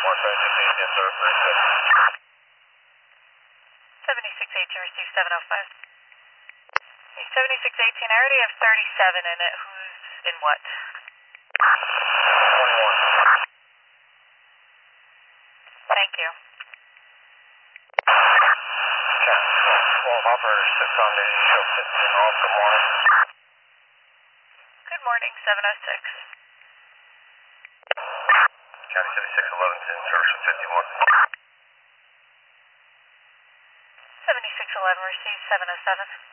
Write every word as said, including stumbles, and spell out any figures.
one seventy-six eighteen, service very good. seventy-six eighteen, receive seven oh five. seventy-six eighteen, I already have thirty-seven in it. Who's in what? twenty-one. Thank you. Okay. twelve operator six on the show fifteen off. Good morning. Good morning, seven oh six. County seventy-six eleven, service fifty-one. seventy-six eleven, receive seven oh seven.